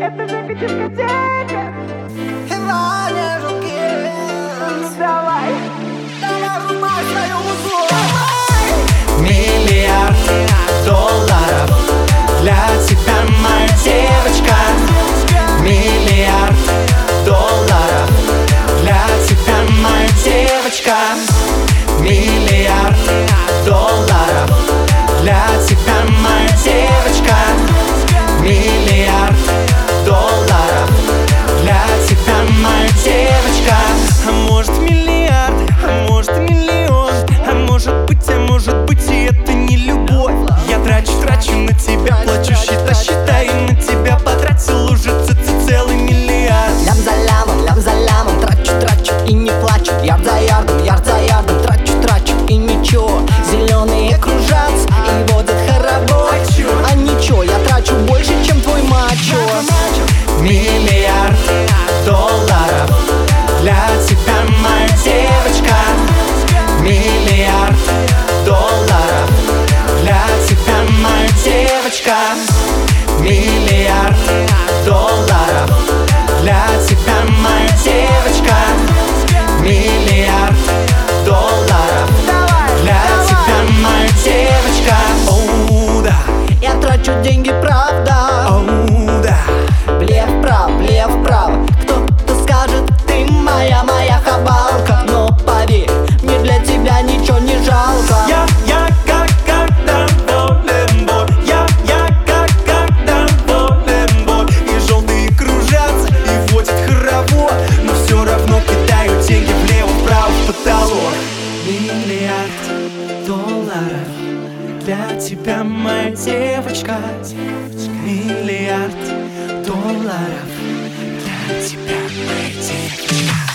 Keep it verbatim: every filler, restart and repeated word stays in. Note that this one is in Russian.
это мега дискотека. Ваня Жуки, Давай, давай врубай свою музыку. Миллиард долларов для тебя, моя девочка. Миллиард долларов для тебя, моя девочка. Миллиард долларов для тебя, моя девочка. Миллиард долларов для тебя, моя девочка. А может миллиарды, а может миллион, а может быть, а может быть и это не любовь. Я трачу, трачу на тебя, плачу, считай, считай, на тебя потратил уже ц- целый миллиард. Лям за лямом, лям за лямом, трачу, трачу и не плачу. Ярд за ярдом, ярд за ярдом, трачу, трачу и ничего. Зеленые кружатся и водят хоровод. А ничего, я трачу больше, чем твой мачо. Миллиард долларов для тебя, моя девочка. Миллиард долларов для тебя, моя девочка. Миллиард долларов для тебя, моя девочка. Миллиард долларов для тебя, моя девочка. Оу, да, Я трачу деньги, правда. оу, да. Влево-вправо, влево-вправо. Кто-то скажет, ты моя, моя хабалка. Но поверь, мне для тебя ничего не жалко. Я, я как, как доволен, бой. Я, я как, как доволен, бой. И желтые кружатся, и водят хоровод. Но все равно кидаю деньги влево-вправо в потолок. Миллиард долларов для тебя, моя девочка. Миллиард долларов для тебя, моя девочка.